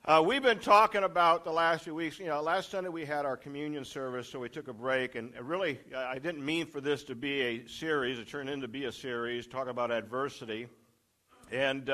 We've been talking about the last few weeks. Last Sunday we had our communion service, so we took a break. And really, I didn't mean for this to be a series. It turned into be a series, talk about adversity. And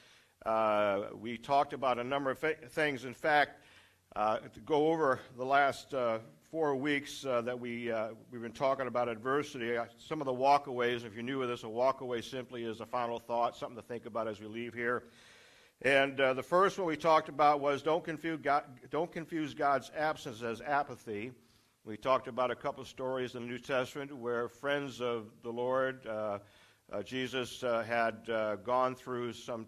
we talked about a number of things. In fact, to go over the last 4 weeks that we've been talking about adversity, some of the walkaways, if you're new with this, a walkaway simply is a final thought, something to think about as we leave here. And the first one we talked about was don't confuse God's absence as apathy. We talked about a couple of stories in the New Testament where friends of the Lord, Jesus, had gone through some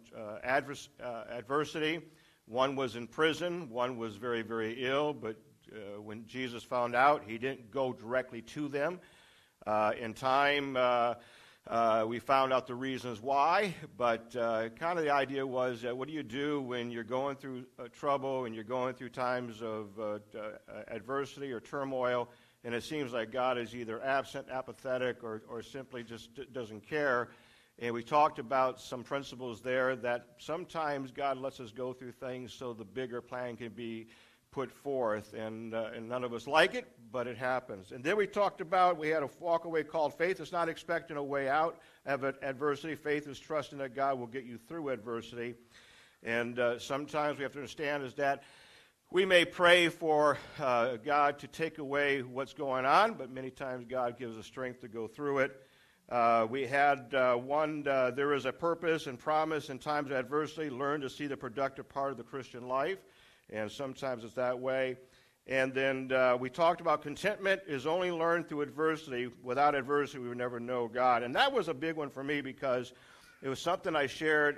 adversity. One was in prison. One was very, very ill. But when Jesus found out, he didn't go directly to them. In time, we found out the reasons why, but kind of the idea was what do you do when you're going through trouble and you're going through times of adversity or turmoil, and it seems like God is either absent, apathetic, or simply just doesn't care. And we talked about some principles there that sometimes God lets us go through things so the bigger plan can be put forth, and none of us like it, but it happens. And then we had a walkaway called faith is not expecting a way out of adversity. Faith is trusting that God will get you through adversity. And sometimes we have to understand is that we may pray for God to take away what's going on, but many times God gives us strength to go through it. We had there is a purpose and promise in times of adversity. Learn to see the productive part of the Christian life. And sometimes it's that way. And then we talked about contentment is only learned through adversity. Without adversity, we would never know God. And that was a big one for me because it was something I shared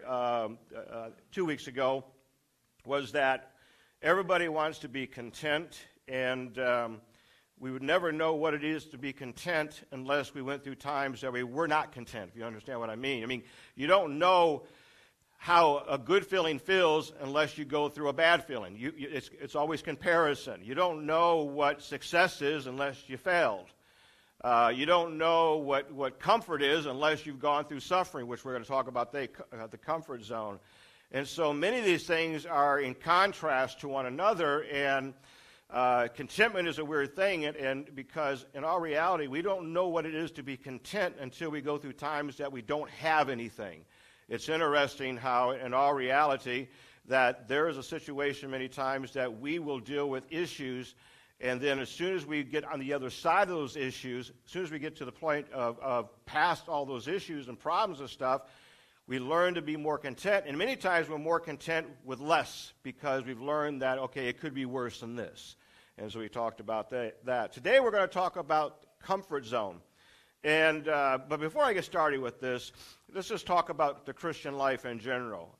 2 weeks ago, was that everybody wants to be content, and we would never know what it is to be content unless we went through times that we were not content, if you understand what I mean. I mean, you don't know how a good feeling feels unless you go through a bad feeling. It's always comparison. You don't know what success is unless you failed. You don't know what comfort is unless you've gone through suffering, which we're going to talk about the comfort zone. And so many of these things are in contrast to one another, and contentment is a weird thing, and because in our reality, we don't know what it is to be content until we go through times that we don't have anything. It's interesting how, in our reality, that there is a situation many times that we will deal with issues, and then as soon as we get on the other side of those issues, as soon as we get to the point of past all those issues and problems and stuff, we learn to be more content. And many times we're more content with less because we've learned that, okay, it could be worse than this. And so we talked about that. Today we're going to talk about comfort zone. And but before I get started with this, let's just talk about the Christian life in general.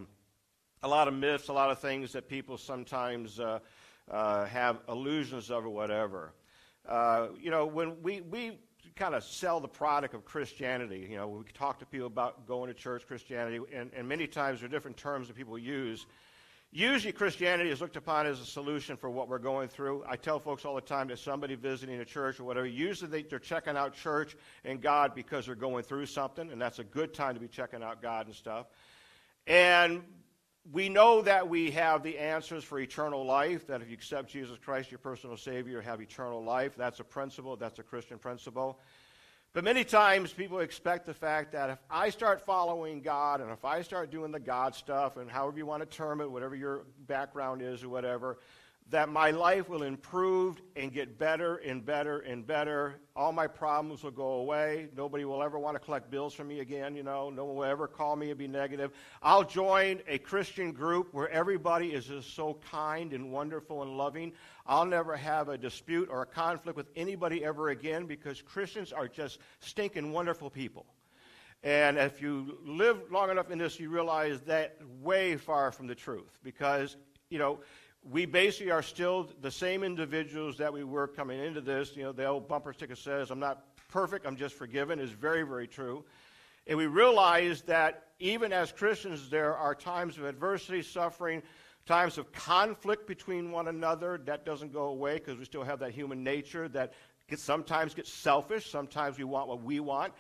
A lot of myths, a lot of things that people sometimes have illusions of or whatever. When we kind of sell the product of Christianity, we talk to people about going to church, Christianity, and many times there are different terms that people use. Usually Christianity is looked upon as a solution for what we're going through. I tell folks all the time that somebody visiting a church or whatever, usually they're checking out church and God because they're going through something, and that's a good time to be checking out God and stuff. And we know that we have the answers for eternal life, that if you accept Jesus Christ, your personal Savior, you have eternal life. That's a principle. That's a Christian principle. But many times people expect the fact that if I start following God and if I start doing the God stuff and however you want to term it, whatever your background is or whatever, that my life will improve and get better and better and better. All my problems will go away. Nobody will ever want to collect bills from me again, No one will ever call me and be negative. I'll join a Christian group where everybody is just so kind and wonderful and loving. I'll never have a dispute or a conflict with anybody ever again because Christians are just stinking wonderful people. And if you live long enough in this, you realize that way far from the truth because, we basically are still the same individuals that we were coming into this. The old bumper sticker says, I'm not perfect, I'm just forgiven, is very, very true. And we realize that even as Christians, there are times of adversity, suffering, times of conflict between one another. That doesn't go away because we still have that human nature that sometimes gets selfish. Sometimes we want what we want.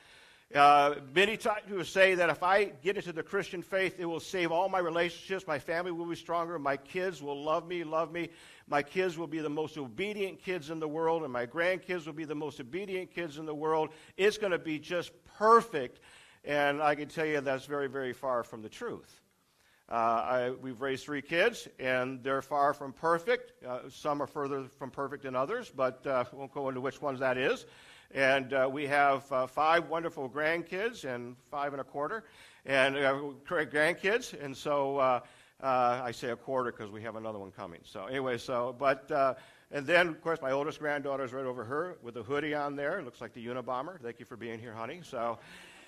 Many times people say that if I get into the Christian faith, it will save all my relationships, my family will be stronger, my kids will love me, my kids will be the most obedient kids in the world, and my grandkids will be the most obedient kids in the world. It's going to be just perfect, and I can tell you that's very, very far from the truth. We've raised 3 kids, and they're far from perfect. Some are further from perfect than others, but won't go into which ones that is. And we have 5 wonderful grandkids and 5 1/4 and grandkids. And so I say 1/4 because we have another one coming. So anyway, and then, of course, my oldest granddaughter is right over her with a hoodie on there. It looks like the Unabomber. Thank you for being here, honey. To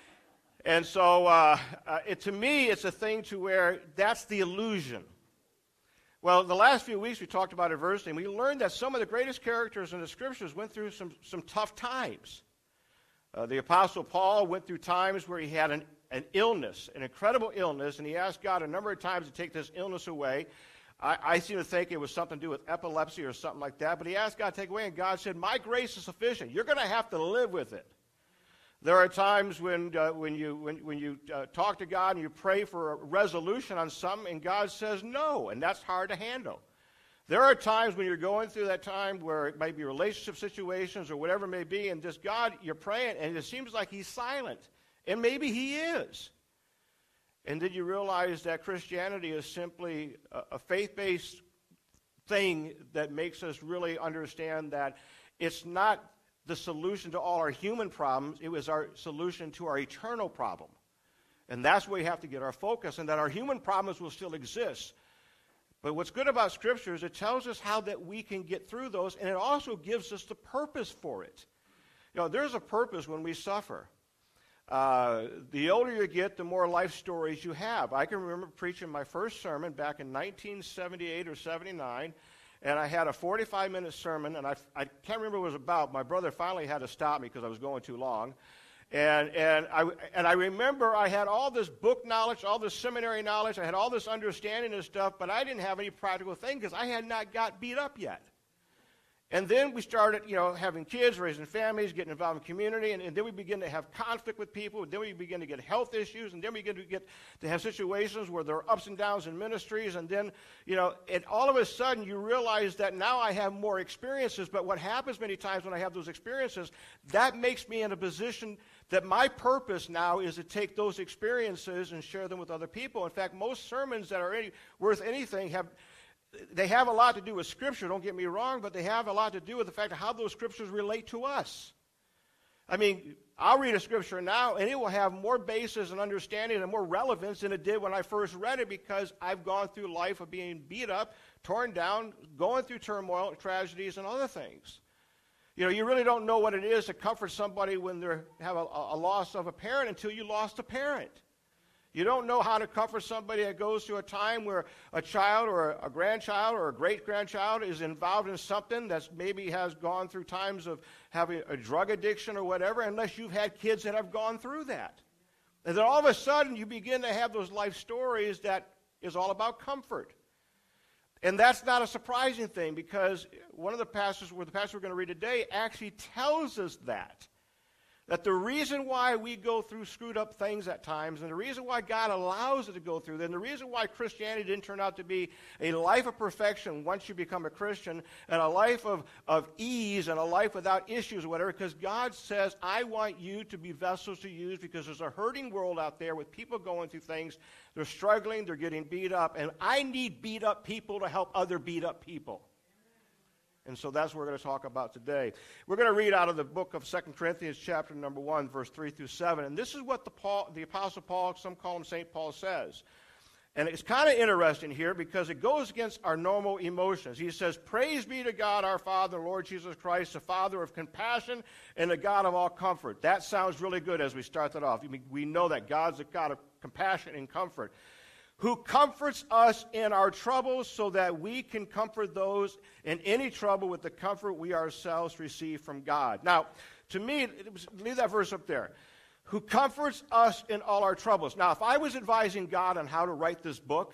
me, it's a thing to where that's the illusion. Well, the last few weeks we talked about adversity, and we learned that some of the greatest characters in the Scriptures went through some tough times. The Apostle Paul went through times where he had an illness, an incredible illness, and he asked God a number of times to take this illness away. I seem to think it was something to do with epilepsy or something like that, but he asked God to take it away, and God said, my grace is sufficient. You're going to have to live with it. There are times when you talk to God and you pray for a resolution on something, and God says no, and that's hard to handle. There are times when you're going through that time where it might be relationship situations or whatever it may be, and just God, you're praying, and it seems like He's silent, and maybe He is. And then you realize that Christianity is simply a faith-based thing that makes us really understand that it's not the solution to all our human problems. It was our solution to our eternal problem. And that's where we have to get our focus, and that our human problems will still exist. But what's good about Scripture is it tells us how that we can get through those, and it also gives us the purpose for it. You know, there's a purpose when we suffer. The older you get, the more life stories you have. I can remember preaching my first sermon back in 1978 or 79, and I had a 45-minute sermon, and I can't remember what it was about. My brother finally had to stop me because I was going too long. And I remember I had all this book knowledge, all this seminary knowledge, I had all this understanding of stuff, but I didn't have any practical thing because I had not got beat up yet. And then we started, having kids, raising families, getting involved in community, and then we begin to have conflict with people, and then we begin to get health issues, and then we begin to have situations where there are ups and downs in ministries, and then, and all of a sudden you realize that now I have more experiences, but what happens many times when I have those experiences, that makes me in a position that my purpose now is to take those experiences and share them with other people. In fact, most sermons that are worth anything they have a lot to do with Scripture, don't get me wrong, but they have a lot to do with the fact of how those Scriptures relate to us. I mean, I'll read a Scripture now, and it will have more basis and understanding and more relevance than it did when I first read it, because I've gone through life of being beat up, torn down, going through turmoil, tragedies, and other things. You really don't know what it is to comfort somebody when they have a loss of a parent until you lost a parent. You don't know how to comfort somebody that goes through a time where a child or a grandchild or a great-grandchild is involved in something that maybe has gone through times of having a drug addiction or whatever, unless you've had kids that have gone through that. And then all of a sudden you begin to have those life stories that is all about comfort. And that's not a surprising thing, because one of the passages we're going to read today actually tells us that the reason why we go through screwed up things at times, and the reason why God allows it to go through, and the reason why Christianity didn't turn out to be a life of perfection once you become a Christian, and a life of ease, and a life without issues or whatever, because God says, I want you to be vessels to use, because there's a hurting world out there with people going through things. They're struggling, they're getting beat up, and I need beat up people to help other beat up people. And so that's what we're going to talk about today. We're going to read out of the book of 2 Corinthians chapter number 1, verse 3 through 7. And this is what the Apostle Paul, some call him St. Paul, says. And it's kind of interesting here because it goes against our normal emotions. He says, praise be to God our Father, Lord Jesus Christ, the Father of compassion and the God of all comfort. That sounds really good as we start that off. We know that God's a God of compassion and comfort, who comforts us in our troubles so that we can comfort those in any trouble with the comfort we ourselves receive from God. Now, to me, leave that verse up there. Who comforts us in all our troubles. Now, if I was advising God on how to write this book,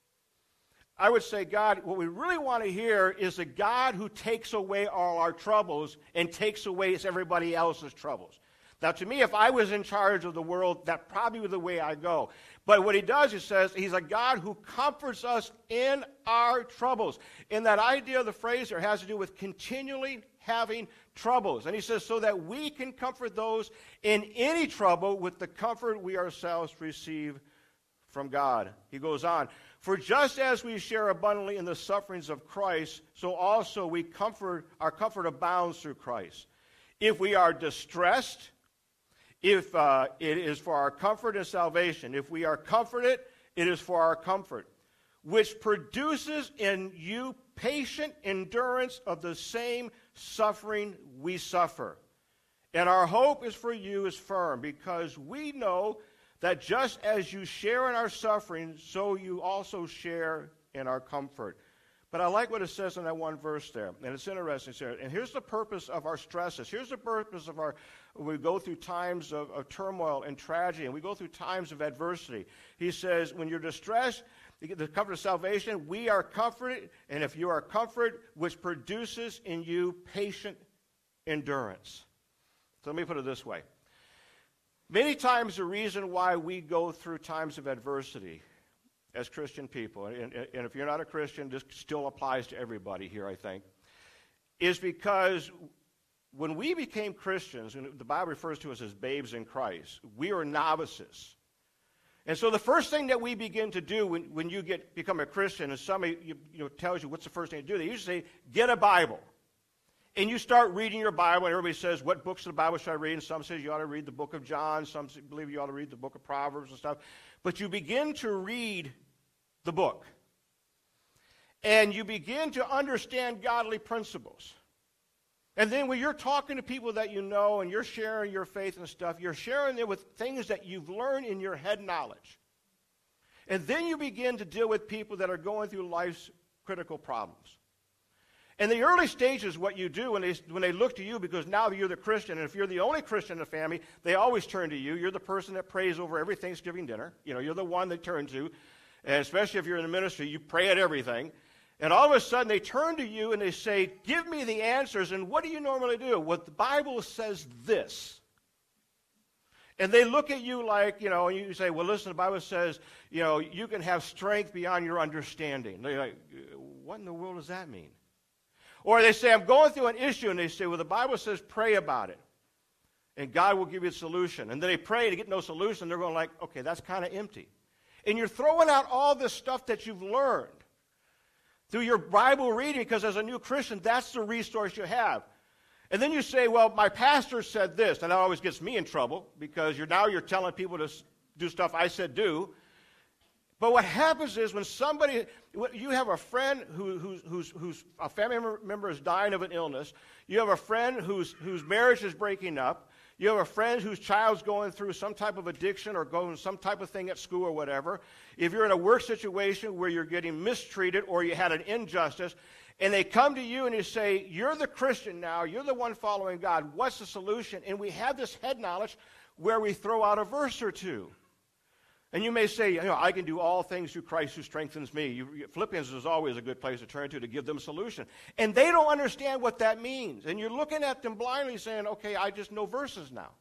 I would say, God, what we really want to hear is a God who takes away all our troubles and takes away everybody else's troubles. Now, to me, if I was in charge of the world, that probably was the way I go. But what he does, he says, he's a God who comforts us in our troubles. And that idea of the phrase there has to do with continually having troubles. And he says, so that we can comfort those in any trouble with the comfort we ourselves receive from God. He goes on, for just as we share abundantly in the sufferings of Christ, so also our comfort abounds through Christ. If we are distressed, if it is for our comfort and salvation. If we are comforted, it is for our comfort, which produces in you patient endurance of the same suffering we suffer. And our hope is for you is firm, because we know that just as you share in our suffering, so you also share in our comfort. But I like what it says in that one verse there, and it's interesting here. And here's the purpose of our stresses. Here's the purpose of we go through times of turmoil and tragedy, and we go through times of adversity. He says, when you're distressed, the comfort of salvation, we are comforted, and if you are comforted, which produces in you patient endurance. So let me put it this way. Many times the reason why we go through times of adversity as Christian people, and if you're not a Christian, this still applies to everybody here, I think, is because when we became Christians, and the Bible refers to us as babes in Christ, we are novices. And so the first thing that we begin to do when you become a Christian, and somebody tells you what's the first thing to do, they usually say, get a Bible. And you start reading your Bible, and everybody says, what books of the Bible should I read? And some say you ought to read the book of John. Some believe you ought to read the book of Proverbs and stuff. But you begin to read the book. And you begin to understand godly principles. And then when you're talking to people that you know and you're sharing your faith and stuff, you're sharing it with things that you've learned in your head knowledge. And then you begin to deal with people that are going through life's critical problems. In the early stages, what you do when they look to you, because now you're the Christian, and if you're the only Christian in the family, they always turn to you. You're the person that prays over every Thanksgiving dinner. You're the one they turn to. And especially if you're in the ministry, you pray at everything. And all of a sudden, they turn to you and they say, give me the answers. And what do you normally do? Well, the Bible says this. And they look at you like, and you say, well, listen, the Bible says, you can have strength beyond your understanding. They're like, what in the world does that mean? Or they say, I'm going through an issue, and they say, well, the Bible says pray about it, and God will give you a solution. And then they pray to get no solution. They're going like, okay, that's kind of empty. And you're throwing out all this stuff that you've learned through your Bible reading, because as a new Christian, that's the resource you have. And then you say, well, my pastor said this, and that always gets me in trouble, because you're telling people to do stuff I said do. But what happens is when you have a friend who's a family member is dying of an illness, you have a friend whose marriage is breaking up, you have a friend whose child's going through some type of addiction or going some type of thing at school or whatever, if you're in a work situation where you're getting mistreated or you had an injustice, and they come to you and you say, you're the Christian now, you're the one following God, what's the solution? And we have this head knowledge where we throw out a verse or two. And you may say, I can do all things through Christ who strengthens me. Philippians is always a good place to turn to give them a solution. And they don't understand what that means. And you're looking at them blindly saying, okay, I just know verses now.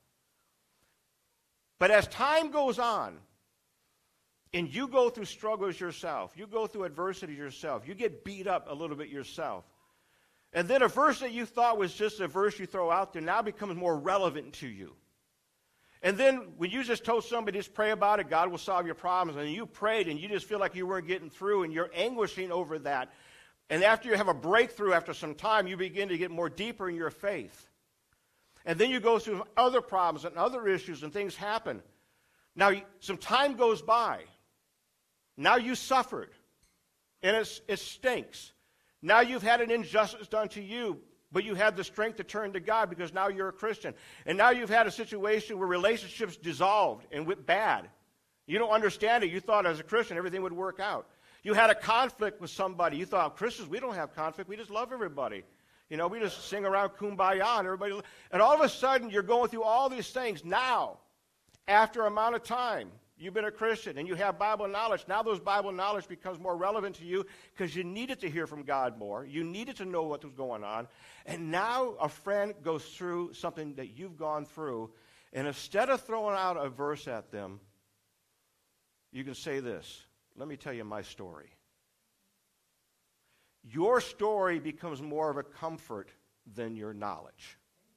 But as time goes on, and you go through struggles yourself, you go through adversity yourself, you get beat up a little bit yourself, and then a verse that you thought was just a verse you throw out there now becomes more relevant to you. And then when you just told somebody, just pray about it, God will solve your problems, and you prayed and you just feel like you weren't getting through and you're anguishing over that, and after you have a breakthrough after some time, you begin to get more deeper in your faith. And then you go through other problems and other issues and things happen. Now, some time goes by. Now you suffered, and it stinks. Now you've had an injustice done to you, but you have the strength to turn to God because now you're a Christian. And now you've had a situation where relationships dissolved and went bad. You don't understand it. You thought as a Christian everything would work out. You had a conflict with somebody. You thought, Christians, we don't have conflict. We just love everybody. We just sing around kumbaya and everybody. And all of a sudden you're going through all these things. Now, after an amount of time, you've been a Christian and you have Bible knowledge. Now those Bible knowledge becomes more relevant to you because you needed to hear from God more. You needed to know what was going on. And now a friend goes through something that you've gone through, And instead of throwing out a verse at them, you can say this. Let me tell you my story. Your story becomes more of a comfort than your knowledge.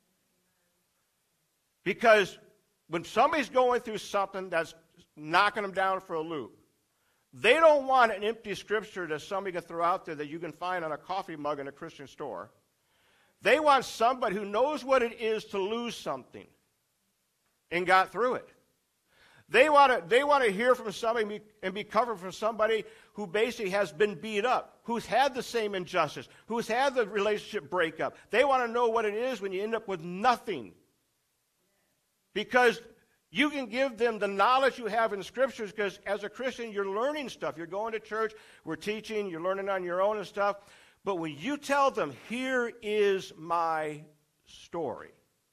Because when somebody's going through something that's knocking them down for a loop, they don't want an empty scripture that somebody can throw out there that you can find on a coffee mug in a Christian store. They want somebody who knows what it is to lose something and got through it. They want to hear from somebody and be covered from somebody who basically has been beat up, who's had the same injustice, who's had the relationship breakup. They want to know what it is when you end up with nothing. Because you can give them the knowledge you have in the Scriptures, because as a Christian, you're learning stuff. You're going to church, we're teaching, you're learning on your own and stuff. But when you tell them, here is my story,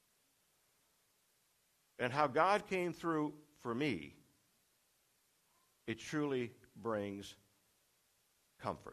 and how God came through for me, it truly brings comfort.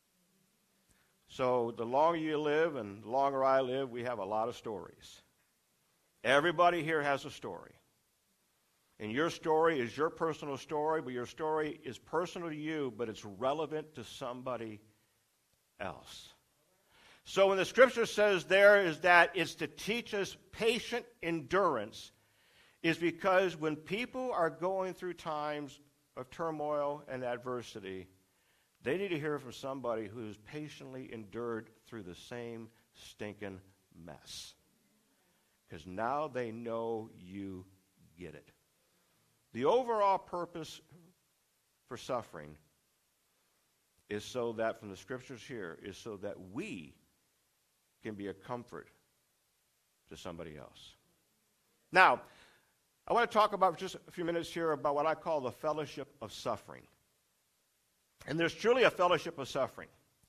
So the longer you live and the longer I live, we have a lot of stories. Everybody here has a story. And your story is your personal story, but your story is personal to you, but it's relevant to somebody else. So when the Scripture says there is that it's to teach us patient endurance, is because when people are going through times of turmoil and adversity, they need to hear from somebody who's patiently endured through the same stinking mess. Because now they know you get it. The overall purpose for suffering is so that, from the Scriptures here, is so that we can be a comfort to somebody else. Now, I want to talk about just a few minutes here about what I call the fellowship of suffering. And there's truly a fellowship of suffering.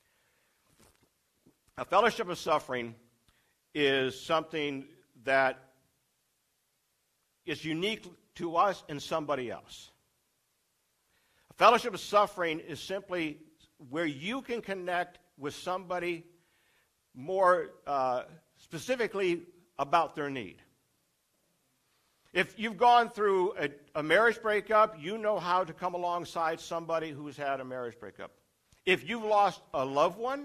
A fellowship of suffering is something that is unique to us and somebody else. A fellowship of suffering is simply where you can connect with somebody more specifically about their need. If you've gone through a marriage breakup, you know how to come alongside somebody who's had a marriage breakup. If you've lost a loved one,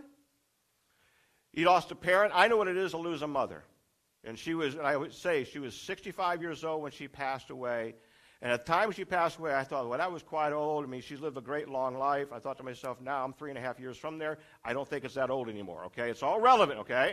you lost a parent, I know what it is to lose a mother. And I would say, she was 65 years old when she passed away. And at the time she passed away, I thought, well, that was quite old. I mean, she's lived a great long life. I thought to myself, now I'm 3.5 years from there. I don't think it's that old anymore, okay? It's all relevant, okay?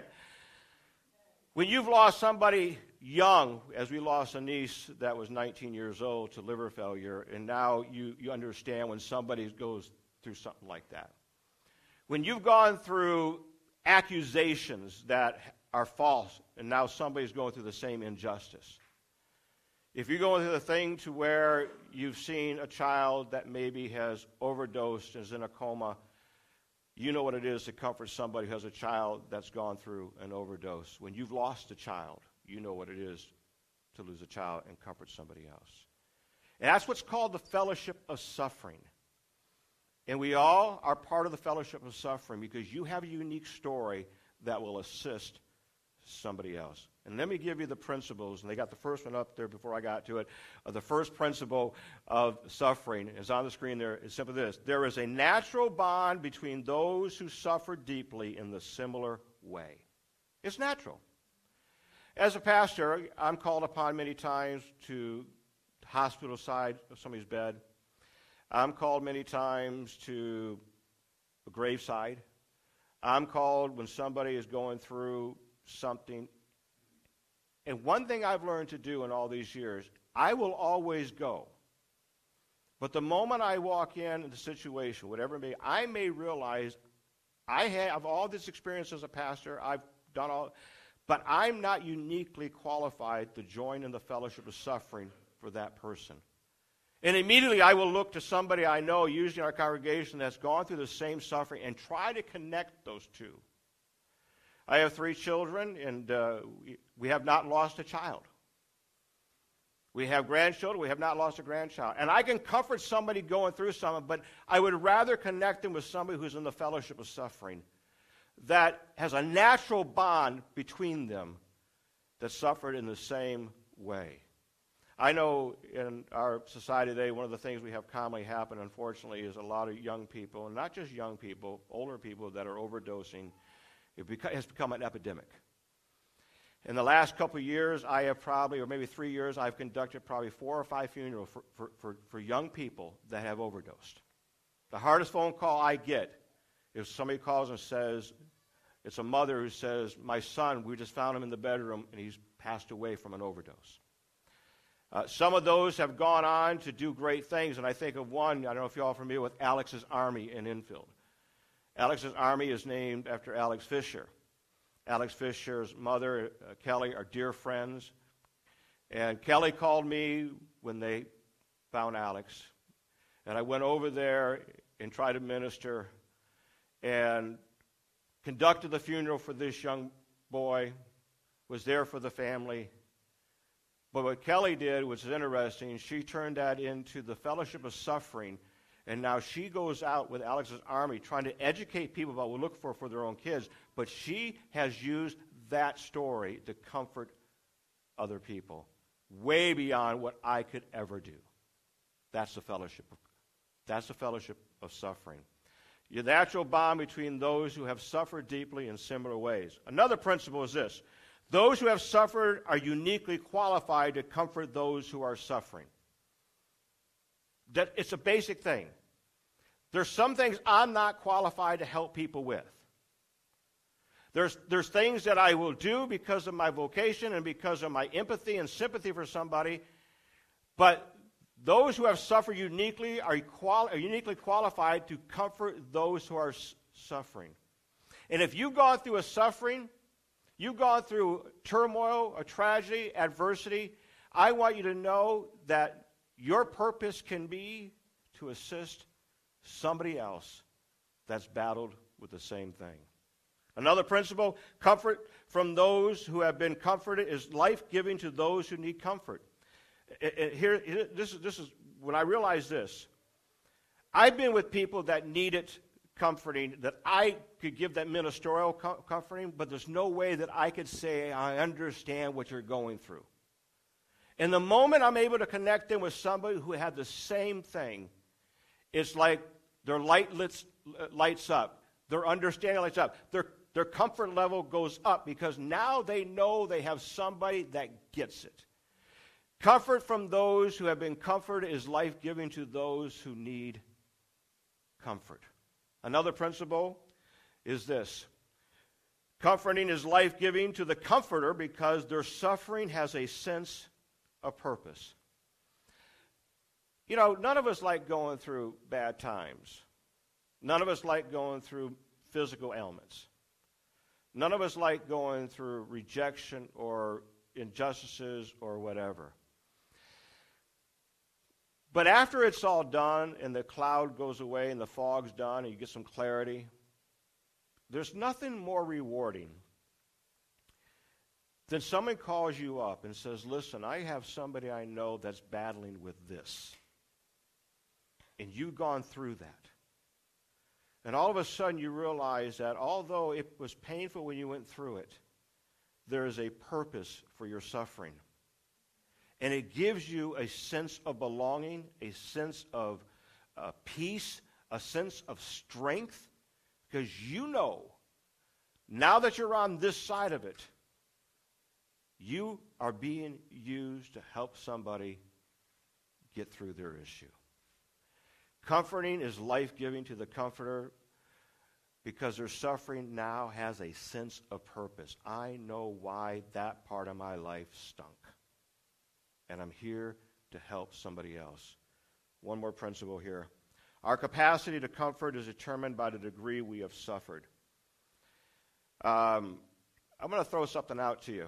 When you've lost somebody young, as we lost a niece that was 19 years old to liver failure, and now you understand when somebody goes through something like that. When you've gone through accusations that are false, and now somebody's going through the same injustice. If you're going through the thing to where you've seen a child that maybe has overdosed, is in a coma, you know what it is to comfort somebody who has a child that's gone through an overdose. When you've lost a child, you know what it is to lose a child and comfort somebody else. And that's what's called the fellowship of suffering. And we all are part of the fellowship of suffering because you have a unique story that will assist somebody else. And let me give you the principles, and they got the first one up there before I got to it. The first principle of suffering is on the screen there. It's simply this. There is a natural bond between those who suffer deeply in the similar way. It's natural. As a pastor, I'm called upon many times to the hospital side of somebody's bed. I'm called many times to the graveside. I'm called when somebody is going through something. And one thing I've learned to do in all these years, I will always go. But the moment I walk in the situation, whatever it may be, I may realize I have all this experience as a pastor. I've done all, but I'm not uniquely qualified to join in the fellowship of suffering for that person. And immediately I will look to somebody I know, usually in our congregation, that's gone through the same suffering and try to connect those two. I have 3 children, and we have not lost a child. We have grandchildren. We have not lost a grandchild. And I can comfort somebody going through something, but I would rather connect them with somebody who's in the fellowship of suffering that has a natural bond between them that suffered in the same way. I know in our society today, one of the things we have commonly happen, unfortunately, is a lot of young people, and not just young people, older people that are overdosing. It has become an epidemic. In the last couple of years, I have probably, or maybe 3 years, I've conducted probably 4 or 5 funerals for young people that have overdosed. The hardest phone call I get is somebody calls and says, it's a mother who says, my son, we just found him in the bedroom and he's passed away from an overdose. Some of those have gone on to do great things, and I think of one, I don't know if you're all familiar with Alex's Army in Enfield. Alex's Army is named after Alex Fisher. Alex Fisher's mother, Kelly, are dear friends. And Kelly called me when they found Alex. And I went over there and tried to minister and conducted the funeral for this young boy, was there for the family. But what Kelly did, which is interesting, she turned that into the Fellowship of Suffering. And now she goes out with Alex's Army trying to educate people about what we look for their own kids. But she has used that story to comfort other people way beyond what I could ever do. That's the fellowship. That's the fellowship of suffering. The natural bond between those who have suffered deeply in similar ways. Another principle is this. Those who have suffered are uniquely qualified to comfort those who are suffering. That it's a basic thing. There's some things I'm not qualified to help people with. There's things that I will do because of my vocation and because of my empathy and sympathy for somebody, but those who have suffered uniquely are uniquely qualified to comfort those who are suffering. And if you've gone through a suffering, you've gone through turmoil, a tragedy, adversity, I want you to know that your purpose can be to assist somebody else that's battled with the same thing. Another principle, comfort from those who have been comforted is life-giving to those who need comfort. This is when I realized this. I've been with people that needed comforting, that I could give that ministerial comforting, but there's no way that I could say, I understand what you're going through. And the moment I'm able to connect them with somebody who had the same thing, it's like their lights up. Their understanding lights up. Their comfort level goes up because now they know they have somebody that gets it. Comfort from those who have been comforted is life-giving to those who need comfort. Another principle is this. Comforting is life-giving to the comforter because their suffering has a sense of purpose. You know, none of us like going through bad times. None of us like going through physical ailments. None of us like going through rejection or injustices or whatever. But after it's all done and the cloud goes away and the fog's done and you get some clarity, there's nothing more rewarding than someone calls you up and says, listen, I have somebody I know that's battling with this. And you've gone through that. And all of a sudden you realize that although it was painful when you went through it, there is a purpose for your suffering. And it gives you a sense of belonging, a sense of peace, a sense of strength, because you know, now that you're on this side of it, you are being used to help somebody get through their issue. Comforting is life-giving to the comforter because their suffering now has a sense of purpose. I know why that part of my life stunk. And I'm here to help somebody else. One more principle here. Our capacity to comfort is determined by the degree we have suffered. I'm going to throw something out to you.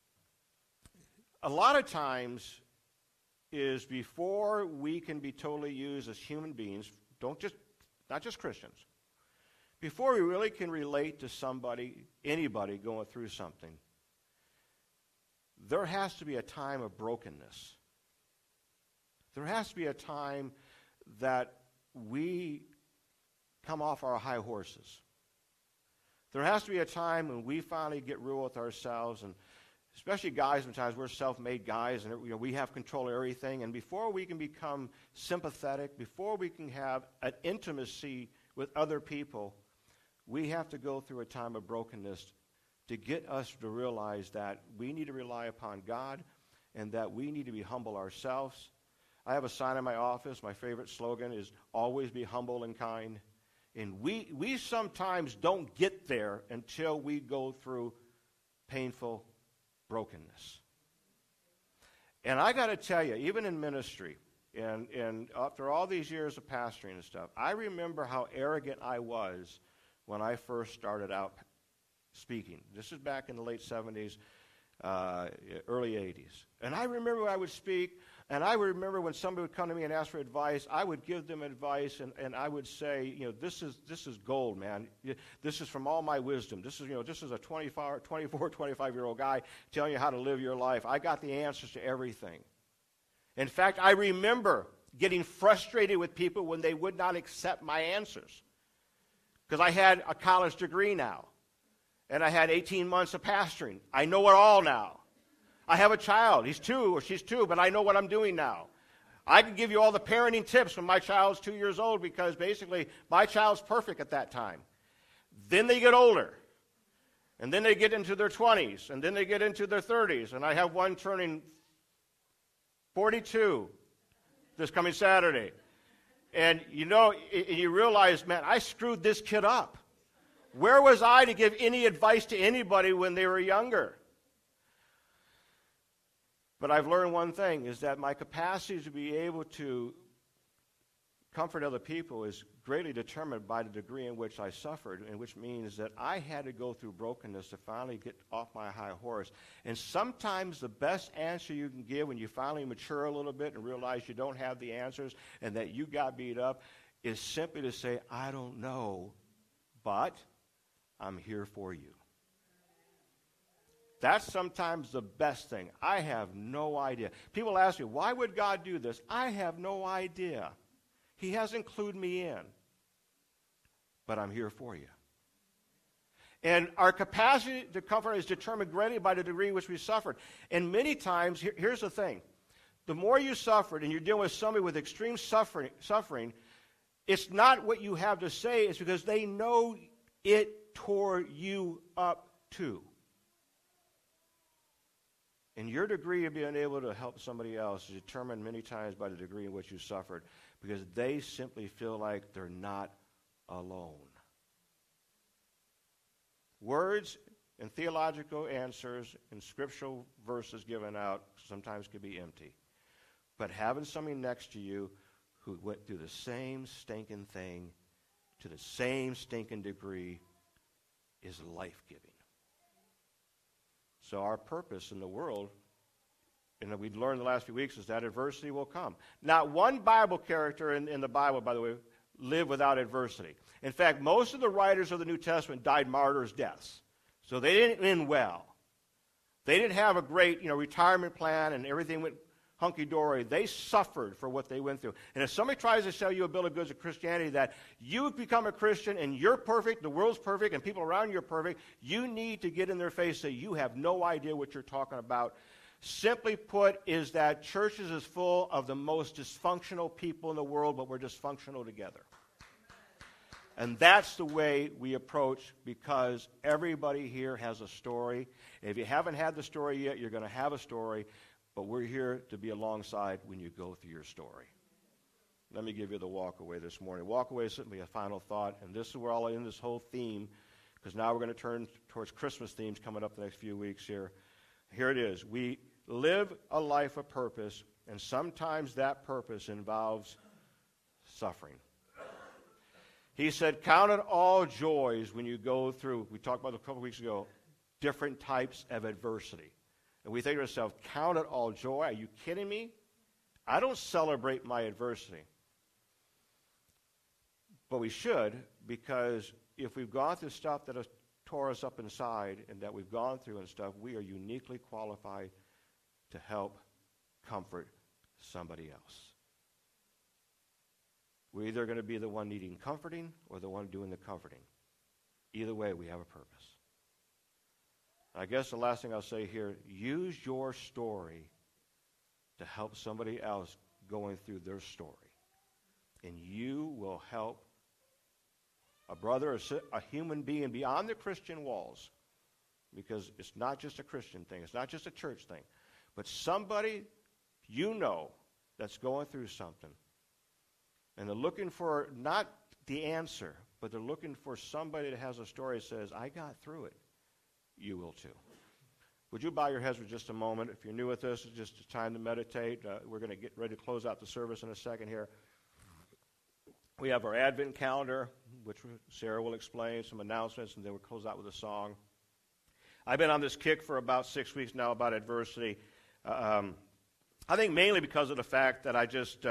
A lot of times is before we can be totally used as human beings, not just Christians, before we really can relate to somebody, anybody going through something, there has to be a time of brokenness. There has to be a time that we come off our high horses. There has to be a time when we finally get real with ourselves especially guys, sometimes we're self-made guys, and we have control of everything. And before we can become sympathetic, before we can have an intimacy with other people, we have to go through a time of brokenness to get us to realize that we need to rely upon God and that we need to be humble ourselves. I have a sign in my office. My favorite slogan is, always be humble and kind. And we sometimes don't get there until we go through painful brokenness. And I got to tell you, even in ministry, and after all these years of pastoring and stuff, I remember how arrogant I was when I first started out speaking. This is back in the late 70s, early 80s. And I remember I would speak, and I remember when somebody would come to me and ask for advice, I would give them advice, and I would say, this is gold, man. This is from all my wisdom. This is a 24, 25-year-old guy telling you how to live your life. I got the answers to everything. In fact, I remember getting frustrated with people when they would not accept my answers, because I had a college degree now, and I had 18 months of pastoring. I know it all now. I have a child. He's 2 or she's 2, but I know what I'm doing now. I can give you all the parenting tips when my child's 2 years old, because basically my child's perfect at that time. Then they get older, and then they get into their 20s, and then they get into their 30s, and I have one turning 42 this coming Saturday. And you realize, man, I screwed this kid up. Where was I to give any advice to anybody when they were younger? But I've learned one thing, is that my capacity to be able to comfort other people is greatly determined by the degree in which I suffered, and which means that I had to go through brokenness to finally get off my high horse. And sometimes the best answer you can give when you finally mature a little bit and realize you don't have the answers and that you got beat up is simply to say, I don't know, but I'm here for you. That's sometimes the best thing. I have no idea. People ask me, why would God do this? I have no idea. He hasn't clued me in. But I'm here for you. And our capacity to comfort is determined greatly by the degree in which we suffered. And many times, here's the thing. The more you suffered, and you're dealing with somebody with extreme suffering, it's not what you have to say. It's because they know it tore you up too. And your degree of being able to help somebody else is determined many times by the degree in which you suffered, because they simply feel like they're not alone. Words and theological answers and scriptural verses given out sometimes can be empty. But having somebody next to you who went through the same stinking thing to the same stinking degree is life-giving. So our purpose in the world, and that we've learned the last few weeks, is that adversity will come. Not one Bible character in the Bible, by the way, lived without adversity. In fact, most of the writers of the New Testament died martyrs' deaths. So they didn't end well. They didn't have a great, retirement plan and everything went hunky-dory. They suffered for what they went through. And if somebody tries to sell you a bill of goods of Christianity that you become a Christian and you're perfect, the world's perfect, and people around you are perfect, you need to get in their face and say, you have no idea what you're talking about. Simply put, is that churches is full of the most dysfunctional people in the world, but we're dysfunctional together. And that's the way we approach, because everybody here has a story. If you haven't had the story yet, you're going to have a story, but we're here to be alongside when you go through your story. Let me give you the walk-away this morning. Walk-away is simply a final thought, and this is where I'll end this whole theme, because now we're going to turn towards Christmas themes coming up the next few weeks here. Here it is. We live a life of purpose, and sometimes that purpose involves suffering. He said, count it all joys when you go through, we talked about it a couple weeks ago, different types of adversity. And we think to ourselves, count it all joy? Are you kidding me? I don't celebrate my adversity. But we should, because if we've gone through stuff that has tore us up inside and that we've gone through and stuff, we are uniquely qualified to help comfort somebody else. We're either going to be the one needing comforting or the one doing the comforting. Either way, we have a purpose. I guess the last thing I'll say here, use your story to help somebody else going through their story. And you will help a brother, a human being beyond the Christian walls, because it's not just a Christian thing, it's not just a church thing, but somebody you know that's going through something. And they're looking for not the answer, but they're looking for somebody that has a story that says, I got through it. You will too. Would you bow your heads for just a moment? If you're new with this, it's just time to meditate. We're going to get ready to close out the service in a second here. We have our Advent calendar, which Sarah will explain, some announcements, and then we'll close out with a song. I've been on this kick for about 6 weeks now about adversity. I think mainly because of the fact that I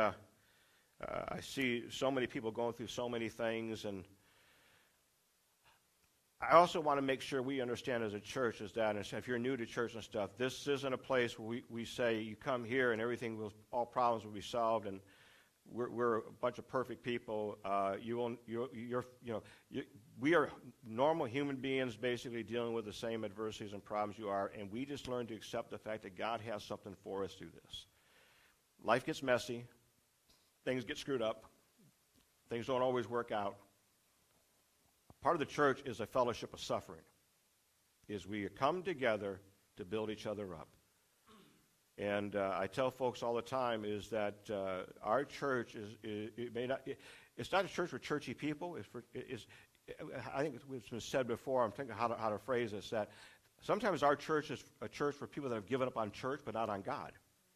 see so many people going through so many things, and I also want to make sure we understand as a church is that, and if you're new to church and stuff, this isn't a place where we say you come here and all problems will be solved, and we're a bunch of perfect people. We are normal human beings basically dealing with the same adversities and problems you are, and we just learn to accept the fact that God has something for us through this. Life gets messy. Things get screwed up. Things don't always work out. Part of the church is a fellowship of suffering, is we come together to build each other up. And I tell folks all the time is that our church it's not a church for churchy people. I think it's been said before. I'm thinking how to phrase this. That sometimes our church is a church for people that have given up on church but not on God.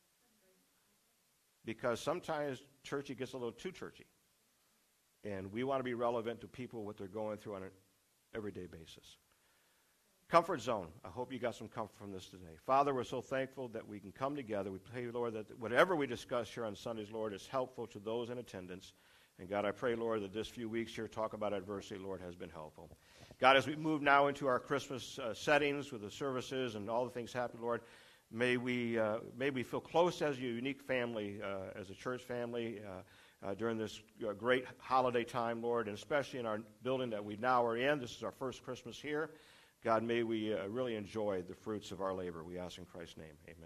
Because sometimes churchy gets a little too churchy. And we want to be relevant to people, what they're going through on an everyday basis. Comfort zone. I hope you got some comfort from this today. Father, we're so thankful that we can come together. We pray, Lord, that whatever we discuss here on Sundays, Lord, is helpful to those in attendance. And God, I pray, Lord, that this few weeks here talk about adversity, Lord, has been helpful. God, as we move now into our Christmas settings with the services and all the things happening, Lord, may we feel close as a unique family, as a church family, during this great holiday time, Lord, and especially in our building that we now are in. This is our first Christmas here. God, may we really enjoy the fruits of our labor. We ask in Christ's name. Amen.